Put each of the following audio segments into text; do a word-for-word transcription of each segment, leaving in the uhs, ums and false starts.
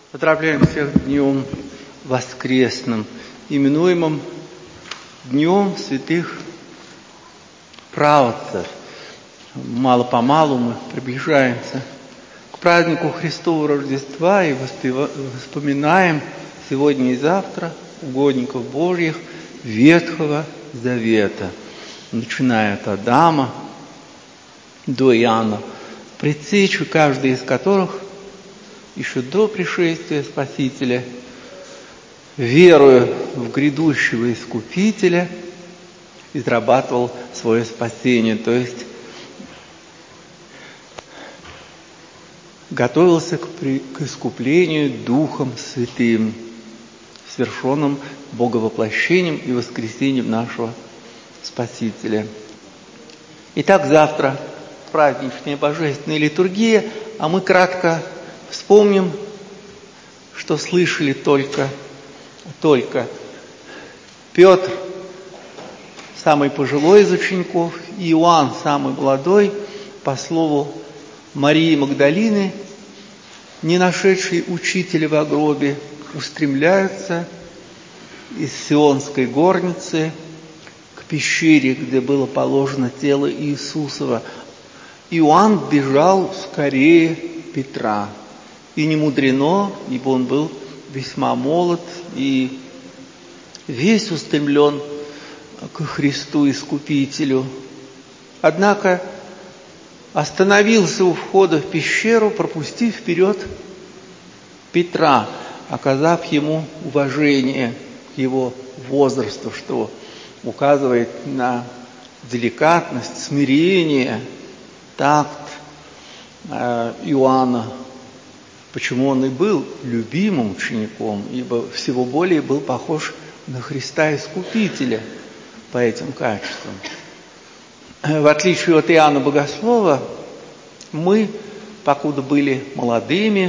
Поздравляем всех Днем Воскресным, именуемым Днем Святых Правоцев. Мало-помалу мы приближаемся к празднику Христового Рождества и вспоминаем сегодня и завтра угодников Божьих Ветхого Завета, начиная от Адама до Иоанна, предтечи, каждый из которых еще до пришествия Спасителя, веруя в грядущего Искупителя, израбатывал свое спасение, то есть готовился к, при, к искуплению Духом Святым, свершенным Боговоплощением и воскресением нашего Спасителя. Итак, завтра праздничная божественная литургия, а мы кратко вспомним, что слышали только, только Петр, самый пожилой из учеников, и Иоанн, самый молодой, по слову Марии Магдалины, не нашедшие учителя в гробе, устремляются из Сионской горницы к пещере, где было положено тело Иисусова. Иоанн бежал скорее Петра. И не мудрено, ибо он был весьма молод и весь устремлен к Христу Искупителю. Однако остановился у входа в пещеру, пропустив вперед Петра, оказав ему уважение к его возрасту, что указывает на деликатность, смирение, такт Иоанна, почему он и был любимым учеником, ибо всего более был похож на Христа Искупителя по этим качествам. В отличие от Иоанна Богослова, мы, покуда были молодыми,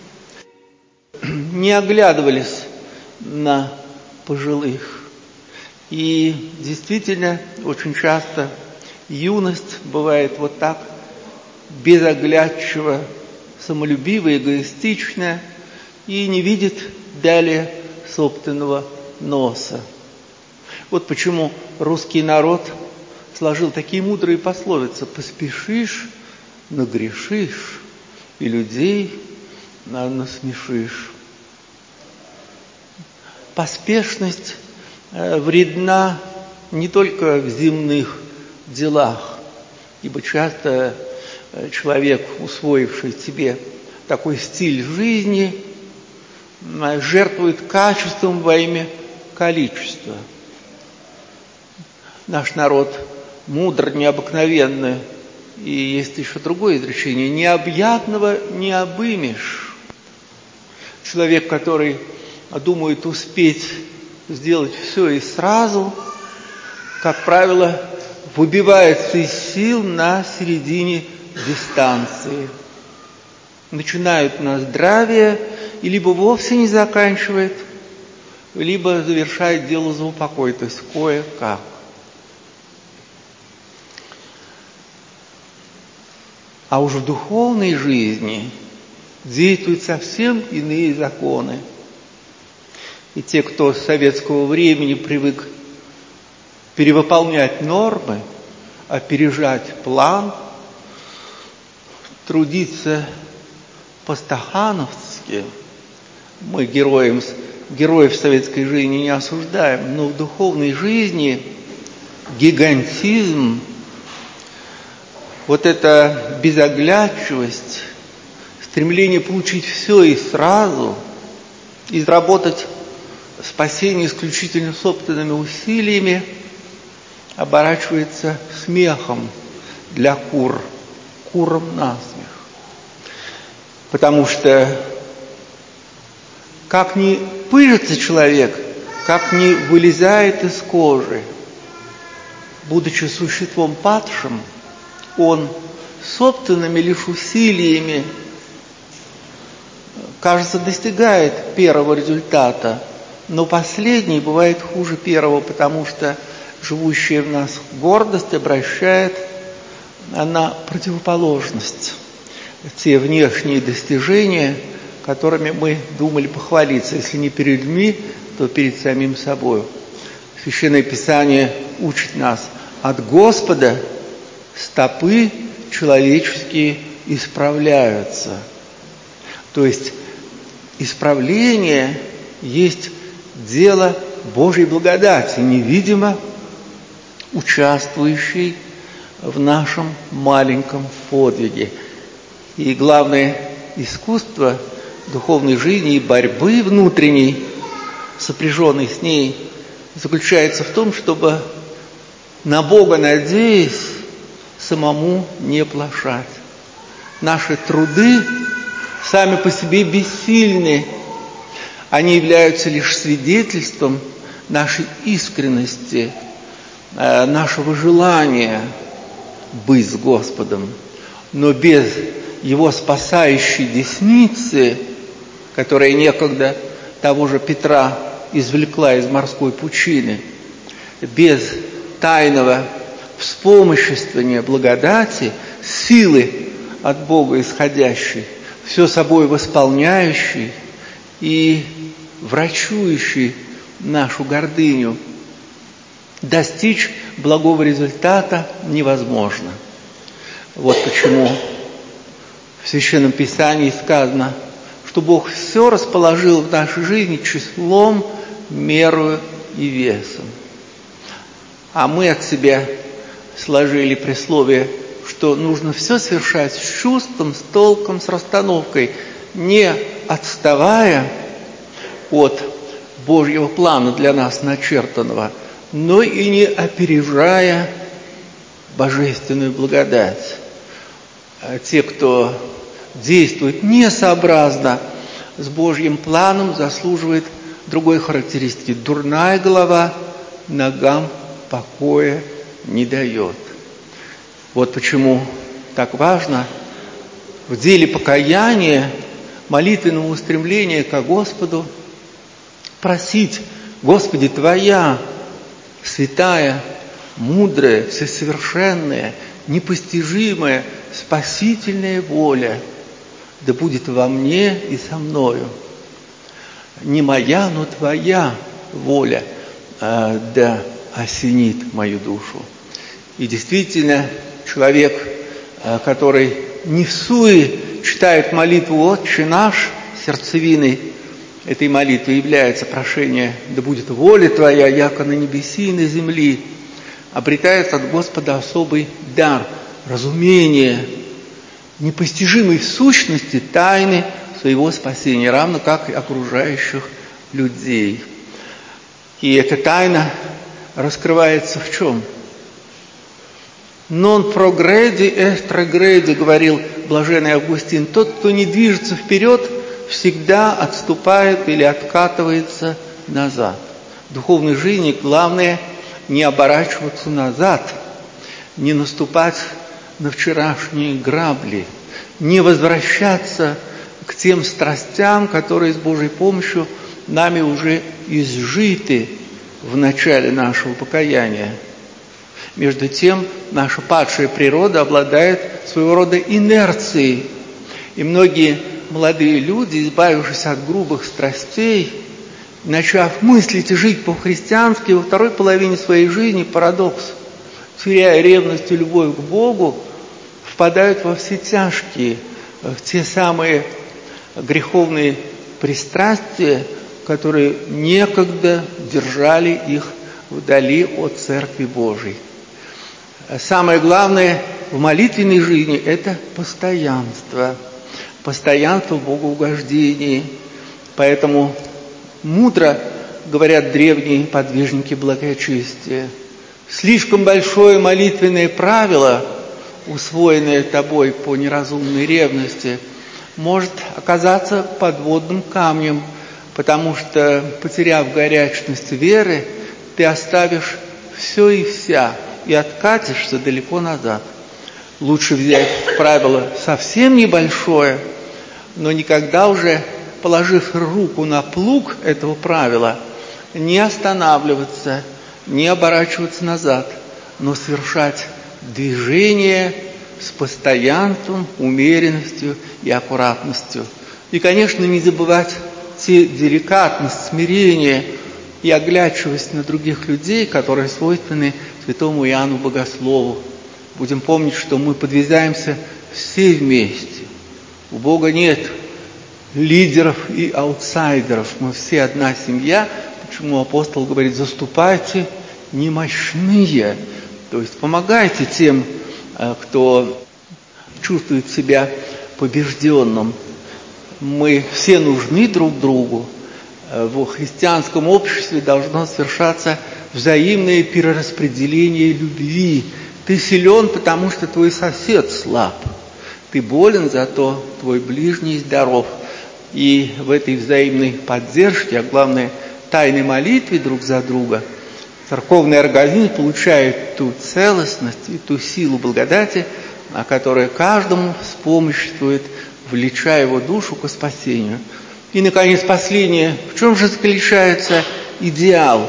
не оглядывались на пожилых. И действительно, очень часто юность бывает вот так, безоглядчиво, самолюбивая, эгоистичная, и не видит далее собственного носа. Вот почему русский народ сложил такие мудрые пословицы: «Поспешишь, нагрешишь, и людей насмешишь». Поспешность вредна не только в земных делах, ибо часто человек, усвоивший себе такой стиль жизни, жертвует качеством во имя количества. Наш народ мудр, необыкновенный, и есть еще другое изречение: необъятного не обымешь. Человек, который думает успеть сделать все и сразу, как правило, выбивается из сил на середине дистанции. Начинают на здравие и либо вовсе не заканчивает, либо завершает дело за упокой, то есть кое-как. А уж в духовной жизни действуют совсем иные законы. И те, кто с советского времени привык перевыполнять нормы, опережать план, трудиться по-стахановски, мы героям, героев советской жизни не осуждаем, но в духовной жизни гигантизм, вот эта безоглядчивость, стремление получить все и сразу, изработать спасение исключительно собственными усилиями, оборачивается смехом для кур, курам насмех. Потому что как ни пыжится человек, как ни вылезает из кожи, будучи существом падшим, он собственными лишь усилиями, кажется, достигает первого результата, но последний бывает хуже первого, потому что живущая в нас гордость обращает на противоположность. Те внешние достижения, которыми мы думали похвалиться, если не перед людьми, то перед самим собой. Священное Писание учит нас: от Господа стопы человеческие исправляются. То есть исправление есть дело Божьей благодати, невидимо участвующей в нашем маленьком подвиге. И главное искусство духовной жизни и борьбы внутренней, сопряженной с ней, заключается в том, чтобы, на Бога надеясь, самому не плашать. Наши труды сами по себе бессильны. Они являются лишь свидетельством нашей искренности, нашего желания быть с Господом. Но без Его спасающей десницы, которая некогда того же Петра извлекла из морской пучины, без тайного вспомоществования благодати, силы от Бога исходящей, все собой восполняющей и врачующей нашу гордыню, достичь благого результата невозможно. Вот почему в Священном Писании сказано, что Бог все расположил в нашей жизни числом, мерою и весом. А мы от себя сложили присловие, что нужно все совершать с чувством, с толком, с расстановкой, не отставая от Божьего плана для нас начертанного, но и не опережая божественную благодать. Те, кто действует несообразно с Божьим планом, заслуживают другой характеристики. Дурная голова ногам покоя не дает. Вот почему так важно в деле покаяния, молитвенного устремления ко Господу просить: Господи, Твоя святая, мудрая, всесовершенная, непостижимая, спасительная воля да будет во мне и со мною. Не моя, но Твоя воля э, да осенит мою душу. И действительно, человек, э, который не всуе читает молитву «Отче наш», сердцевиной этой молитвы является прошение «Да будет воля Твоя, яко на небеси и на земли», обретает от Господа особый дар, разумение, непостижимой в сущности тайны своего спасения, равно как и окружающих людей. И эта тайна раскрывается в чем? «Non progredi est regredi», говорил блаженный Августин. Тот, кто не движется вперед, всегда отступает или откатывается назад. В духовной жизни главное не оборачиваться назад, не наступать на вчерашние грабли, не возвращаться к тем страстям, которые с Божьей помощью нами уже изжиты в начале нашего покаяния. Между тем, наша падшая природа обладает своего рода инерцией, и многие молодые люди, избавившись от грубых страстей, начав мыслить и жить по-христиански, во второй половине своей жизни, парадокс, теряя ревность и любовь к Богу, впадают во все тяжкие, в те самые греховные пристрастия, которые некогда держали их вдали от Церкви Божией. Самое главное в молитвенной жизни – это постоянство, постоянство в богоугождении. Поэтому мудро говорят древние подвижники благочестия: слишком большое молитвенное правило, усвоенное тобой по неразумной ревности, может оказаться подводным камнем, потому что, потеряв горячность веры, ты оставишь все и вся и откатишься далеко назад. Лучше взять правило совсем небольшое, но никогда уже, положив руку на плуг этого правила, не останавливаться, не оборачиваться назад, но совершать движение с постоянством, умеренностью и аккуратностью. И, конечно, не забывать те деликатность, смирение и оглядчивость на других людей, которые свойственны святому Иоанну Богослову. Будем помнить, что мы подвязаемся все вместе. У Бога нет лидеров и аутсайдеров. Мы все одна семья. Почему апостол говорит: заступайте немощные. То есть помогайте тем, кто чувствует себя побежденным. Мы все нужны друг другу. В христианском обществе должно совершаться взаимное перераспределение любви. Ты силен, потому что твой сосед слаб. Ты болен, зато твой ближний здоров. И в этой взаимной поддержке, а главное, тайной молитве друг за друга, церковный организм получает ту целостность и ту силу благодати, которая каждому вспомоществует, влеча его душу к спасению. И, наконец, последнее. В чем же заключается идеал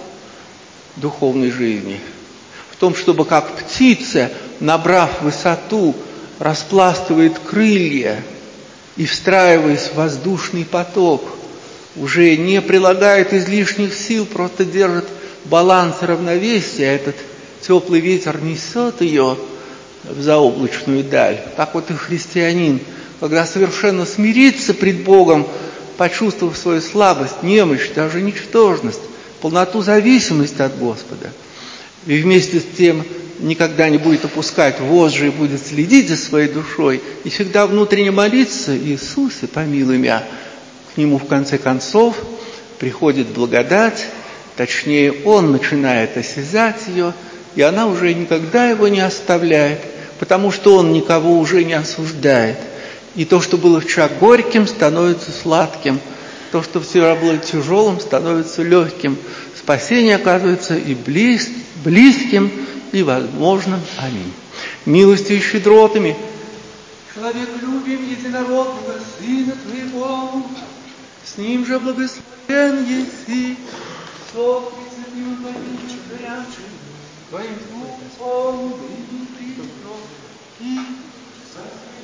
духовной жизни? В том, чтобы как птица, набрав высоту, распластывает крылья и, встраиваясь в воздушный поток, уже не прилагает излишних сил, просто держит баланс и равновесие, этот теплый ветер несет ее в заоблачную даль. Так вот и христианин, когда совершенно смирится пред Богом, почувствовав свою слабость, немощь, даже ничтожность, полноту зависимости от Господа, и вместе с тем никогда не будет опускать вожжи и будет следить за своей душой, и всегда внутренне молиться: Иисусе, помилуй меня. К Нему в конце концов приходит благодать, точнее, Он начинает осязать ее, и она уже никогда его не оставляет, потому что Он никого уже не осуждает. И то, что было вчера горьким, становится сладким. То, что вчера было тяжелым, становится легким. Спасение оказывается и близ, близким, и возможным. Аминь. Милостью и щедротами человеколюбием единородного Сына Твоего, с Ним же благословен еси, со прецепным Твоим горячим, Твоим Духом, и внутри, и